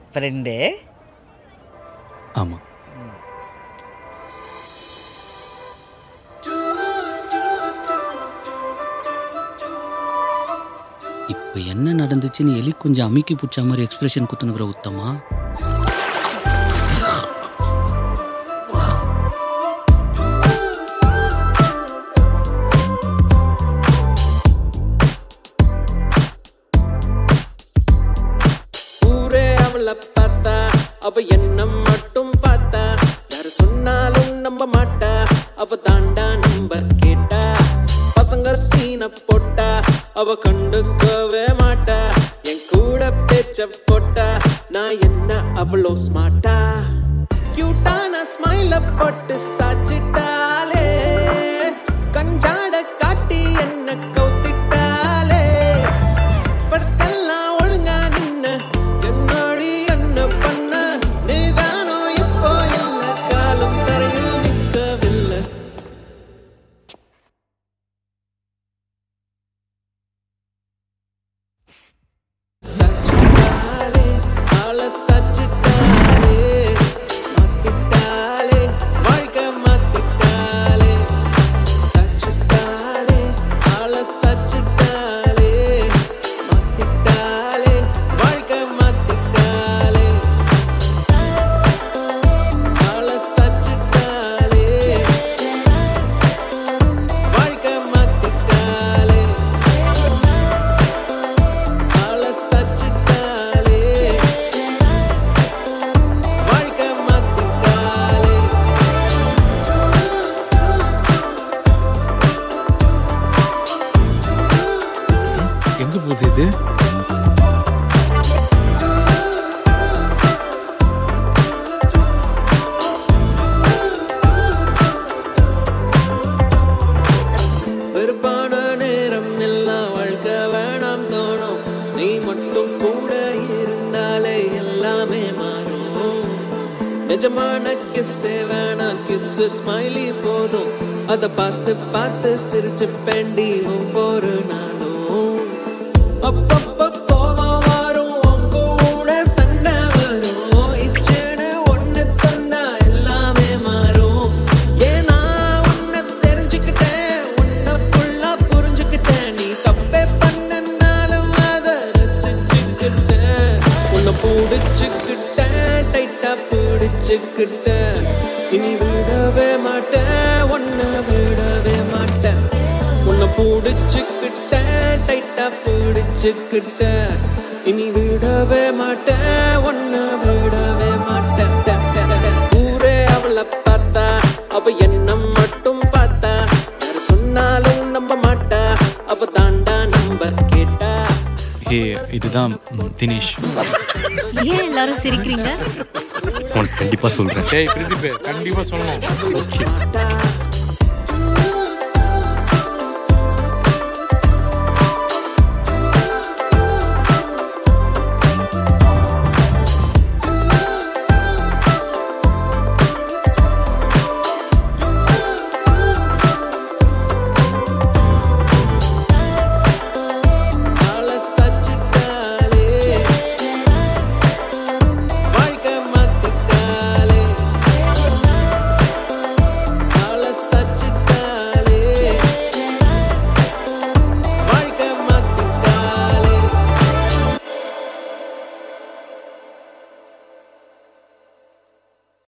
Friend. ஆமாம். இப்போ என்ன நடந்துச்சுன்னு எலி கொஞ்சம் அமுக்கி பிடிச்ச மாதிரி எக்ஸ்பிரஷன் குத்துனுக்குற உத்தமா. ஊரே அவளை பார்த்தா, அவ என்ன மட்டும் பார்த்தா, யாரு சொன்னாலும் நம்ப மாட்டா, அவ தாண்டா நம்பர் கேட்டா. பசங்க சீன போட்டா, அவ கண்டுக்கவே மாட்டா, என் கூட பேச்ச போட்டா, நான் என்ன அவ்வளோ ஸ்மார்ட்டா. கியூட்டான ஸ்மைல போட்டு சாச்சிட்டாலே, கஞ்சாட காட்டி என்ன கவுத்திட்டாலே. ஃபர்ஸ்ட் எல்லாம் ஒழுங்கா நின்ன என்னோடி என்ன பண்ண, நீதானோ இப்போ எல்லா காலம் தரையில் நிற்கவில்லை. சச்சிட்டாலே ஆள சச்சிட்டாலே, மாத்திட்டாலே வாழ்க்கை மாத்திட்டாலே. சச்சிட்டாலே ஆள சச்சிட்டாலே, மாத்திட்டாலே வாழ்க்கை மாத்திட்டாலே. ஆள சச்சிட்டாலே, வாழ்க்கை மாத்திட்டாலே. ஆள சச்சிட்டாலே, வாழ்க்கை மாத்திட்டாலே. எங்கே போகுது இது? வெறுப்பான நேரம் எல்லாம் வாழ்க்கை வேணாம் தோணும், நீ மட்டும் கூட இருந்தாலே எல்லாமே மாறும். நிஜமான கிஸ்ஸே வேணாம், கிஸ்ஸு ஸ்மைலி போதும், அதை பார்த்து பார்த்து சிரிச்சு பெண்டி ஒவ்வொரு நாளும். அப்பப்ப கோவம் வரும், உங்க கூட சண்டை வரும், இச்சேன்னு ஒண்ணு தந்தா எல்லாமே மாறும். ஏன்னா உன்னை தெரிஞ்சுக்கிட்டேன், உன்னை ஃபுல்லா புரிஞ்சுக்கிட்டேன், நீ தப்பே பண்ணனாலும் அதை ரசிச்சுக்கிட்டேன். உன்னை பிடிச்சுக்கிட்டேன், டைட்டா பிடிச்சுக்கிட்டேன், இனி விடவே மாட்டேன், உன்னை விடவே மாட்டேன். உன்னை பிடிச்சுக்கிட்டேன், டைட்டா பிடிச்சுக்கிட்டேன், இனி விடவே மாட்டேன், உன்னை விடவே மாட்டேன். ஊரே அவளை பார்த்தா, அவ என்ன மட்டும் பார்த்தா, யாரு சொன்னாலும் நம்ப மாட்டா, அவ தாண்டா நம்பர் கேட்டா. இதுதான் தினேஷ். ஏன் எல்லாரும் சிரிக்கிறீங்க? உனக்கு கண்டிப்பாக சொல்கிறேன். டேய் பிரதீப், கண்டிப்பா சொல்லணும். மாட்டா